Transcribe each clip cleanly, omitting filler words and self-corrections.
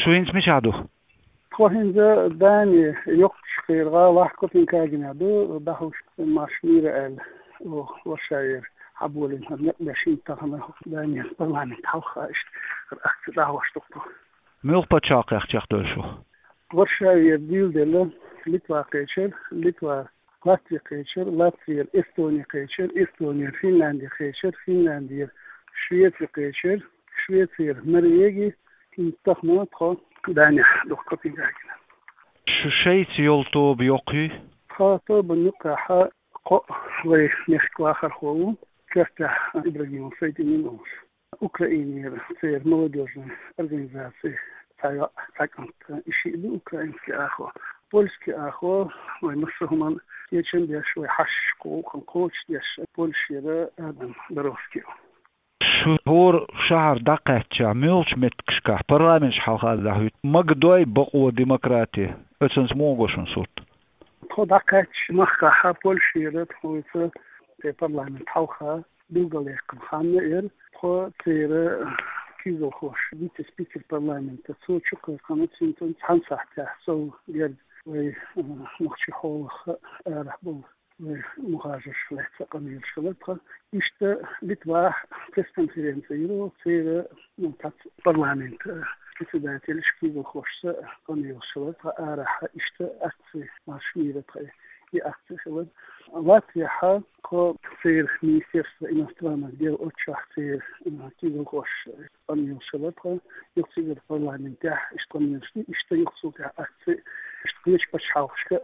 شو هنس مش عدو؟ خوين ذا داني يقش خير غا واحد كتن كاجنا دو دهوش ماشمير ال وشاير حبولين هم نقلشين تغنى داني طلع من تحوخاش أكتر دهوش تقطو ميوخ بتشاق يختيخ دول شو؟ وشاير ديل ديلا لتوا قيشر لتوا لاتفيا قيشر لاتفيا إستونيا قيشر إستونيا فنلنديا قيشر فنلنديا شويتيا قيشر شويتيا مريجي تخمة تخو داني دو كتن كاجنا شو شيء يولتو بيوقي؟ خاطر بنقع حق وي نخكو آخر خوو كرتا إبراهيم سيدي منوش أوكرانيا سير молодежная организация تاكنت إشي أوكرانيسكي أخو بولسكي أخو ومسهم يجن ديش ويحشكو كنقوش ديش بولشيرا آدم بروفكيو شهور شهر دقيقة ميلش متكشكا برلمانش حلقة ذهوت مقدوي بقوة ديمقراطية اتسنس موغوشن صوت خو دقيقة مخا بولشيرا تخويتا برلمان حلقة بيلغاليق خامنة إير خو تيرا كيزو خوش ديت سبيكر برلمان تسو شكر قناة سنتون تحنصح تحسو ديال وي مخشي حولخ رحبو مهاجر شلحت قمير شلطة إشتا لتواح كستنفرنسيرو تيرا منطقة برلمان كتباتي لشكيزو خوش قمير شلطة آرح إشتا أكسي ماشميرة أكسي شلط لاتيا كو تصير مينستيرство иностранных дел отчасти كيزو خوش قمير شلطة يقصير برلمان تاح إشتقميرشتي إشتا يقصو تاح أكسي إشتقليش بشحوشك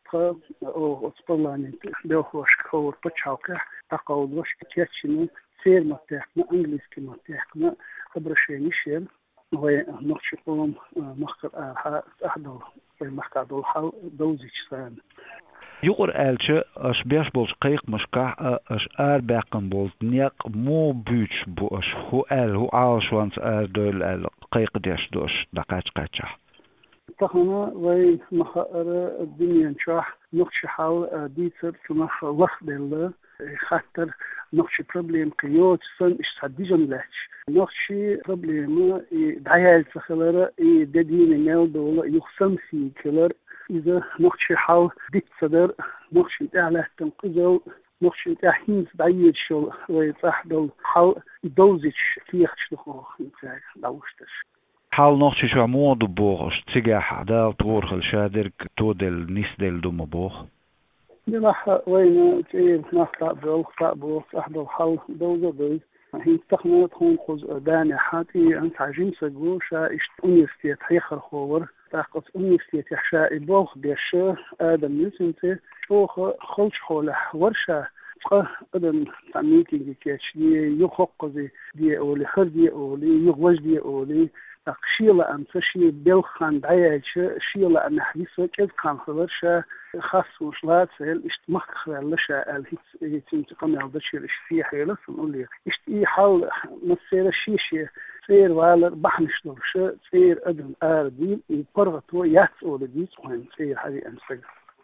او اسپلانی دوخوش کور پچاوکه تقاودوش کتیچنه سیر متحنا انگلیسکی متحنا خبرشینیشیم و نقش قوم مخکر احدال و مخکر الحال دوزیچ سان يقر آلشة أش بيش بولش قيق مشكح أش باقن بولت نيق مو بيش بو أش هو هو عاوش وانس دول قيق ديش دوش دقاش قاتشح تخنا وي مخاطر الدنيا نشاح نقش حال ديتر سمح وقت دل خاطر نقش بروبليم قيود سن استعديجن لاتش نقش بروبليم دعيال سخلر ددين نيل دول يخصم في كلر إذا نقش حال ديت صدر نقش تعالى تنقذ نقش تحين دعيل شو ويتحدل حال دوزيش كيخش دخوخ نتاعك داوشتش حال نوتشي شو عمود بوغش تجاه دال تورخل شادرك تودل نيسدل دوم بوغ بلاح وين تير نخطأ بوغ أحد حال دوزة هي تخمت هون خز داني حاتي أنت عجين سجو شا إشت أونيستيت هيخر خور تاقص أونيستيت يحشاء بوغ بيش آدم نسنتي شوخ خلش خوله ورشا قدم تعميكي كيش دي يخقزي دي أولي خر دي أولي يغوش دي أولي شيلة أم تشي بالخان دعيش شيلة أم حديثة كذ كان خبرشة خاص وشلات سهل اشتمخ خلالشة الهيت تقمي على بشير اشتيه حيلة نقول لي اشتيه حال مسير الشيشة سير والر بحنش درشة سير أدم آردين يقرغتو ياتسول ديس وين سير هذه أمسك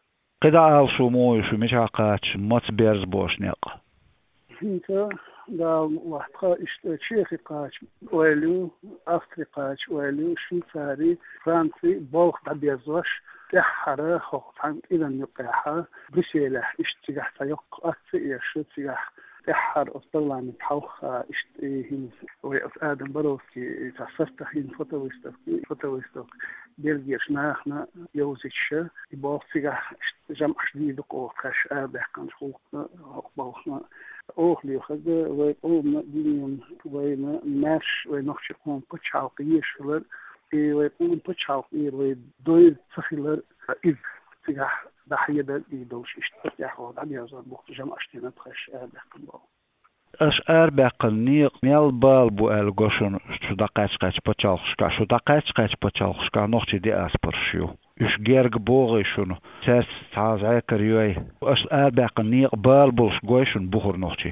قدا آل شو موي شو مش عقاتش مات بيرز بوشنيق انت دا واحد تشيخي قاش ولو افريقاش ولو شويساري فرنسي بوخ تبيزوش تحرى خط عن اذا يقيحها بشيله اشتيح تيق اكثر يشتيح تحر اصطلع من حوخ اشتيه ويقف ادم بروسكي تصفت حين فوتويستوك بيلجيش ناخنا يوزيش يبوخ تيح جمع شديد قوكاش ابح كان خوك بوخنا أوخلي خد ويقوم دينيم وين ماش ونخش يكون بتشاوقيش فلر ويقوم بتشاوقير ويدوي تخيلر إذ تجاه ضحية يدوش يشترك هو عم يزور بوقت جمع اشتنا تخش بحكم بو أش باقل نيق ميل بال بو الجوشن شو دقائق بتشالخشكا شو دقائق بتشالخشكا نختي دي أسبرشيو إيش جيرج بوغي شنو ساس تعاز عكر يوي أش باقل نيق بال بولش جوشن بخور نختي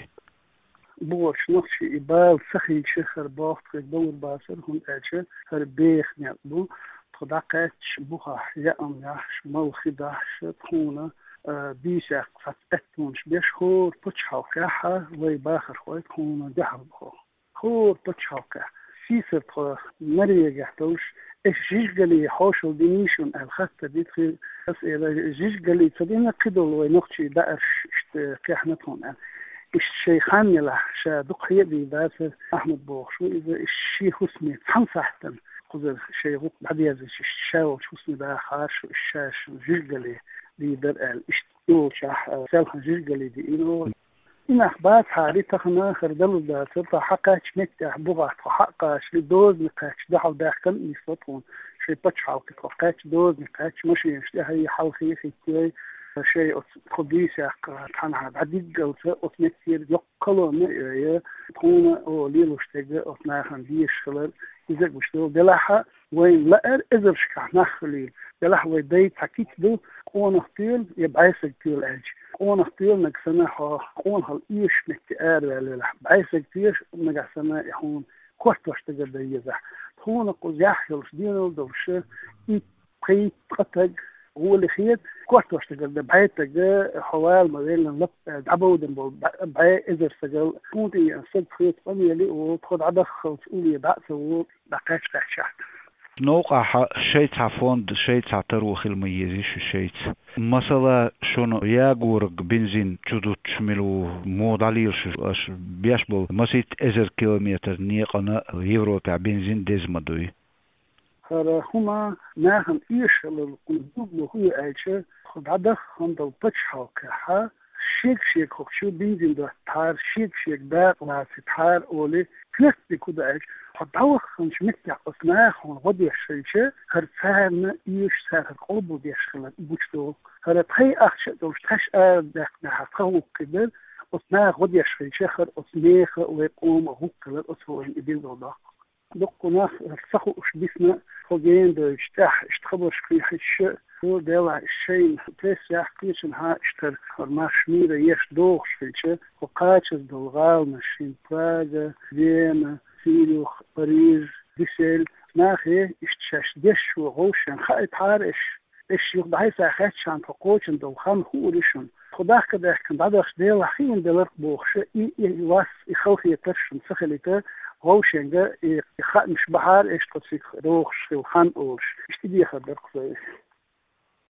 بوش نختي بال سخي شخر باخت دور باسر هم أجل هر بيخ نيقبو تدقائق بوها يأم يحش ملخي دحش تخونا بيشاق فتأتونش بيش خور بتشاوكاها وي باخر خوي تخونا دحر بخو خور بتشاوكا سيسر تخو مريا جحتوش الجيجلي حوشل دينيشون الخطة دي في أسئلة الجيجلي تدينا كده ونقطي دقش كحنتهم الشيخان يلا شا دقية دي بس أحمد بوخشو إذا الشيخ اسمه تنصحتن خذ الشيخ بعد يزيد الشاو شو اسمه ده خاش الشاش جيجلي دي در الاشتو شاح سالخ جيجلي دي إن أخبار حالي تخنا خردلو دا ترتا حقاش متح بغاش حقاش لدوز نقاش دحو داخل يسطون شيء بتشعل كقاش دوز نقاش مش هي حوخي في شيء خبيث كان عديد جوته أثنتير يقلوا نية تكون أو ليلوش تجا أثناء ديش خلال إذا بشتغل دلها وين لا إذا شكح نخلي دلها ويدي تحكيت دو قوان اختيل يبعيسك تيل أج قوان اختيل نقسنا قوان هالإيش نكتئار ولا بعيسك تيش نقسنا يحون كوست واشتغل ديزح تكون قوز يحيل شدينو دوشة إيه قتج هو اللي خير كوست واشتغل بعيتك حوال ما بين اللب عبود بعي إذا استجل كونتي أنسد خيط قميلي وتخد عدخل تقولي بأس وبقاش تحشحت نوقع شيء تعفون شيء تعتروخ الميزيش شيء مثلا شنو ياغورق بنزين جدو تشملو موداليرش بيشبل مسيت 10 كيلومتر نيقنا يوروبا بنزين دزمدوي هما ناهم إيش القلوب هو عايشة خد عدخ عند البتشها كها شيك خشوا بنزين ده تار شيك باق لا تار أولي كيف بيكون عايش خد عوخ خنش متع أثناء خن غدي الشيء هرتان إيش سار قلبه بيشخل بوشتو هرتهي أخش دوش تش ده حقه كده أثناء غدي الشيء خر أثناء ويقوم هو كده أثناء يبين ده دقنا الفخو بسنا خجين بيجتاح اشتخبش في حش هو دلع الشيء تسع قيشن ها اشتر ما شميرة يش دوغش في الشيء وقاتش الدلغال ماشين براغا فيينا سيريوخ باريس بيسل ناخي اشتشاش دش وغوشن خايت عارش ايش يقضي ساخاتش عن فقوشن دوخان هو ريشن خداك كده كان بعد ديل حين دلق بوخش اي واس يخوخ يترشن سخليته غوشنجا مش بحار ايش تصير روخش وخان اورش اشتدي خبرك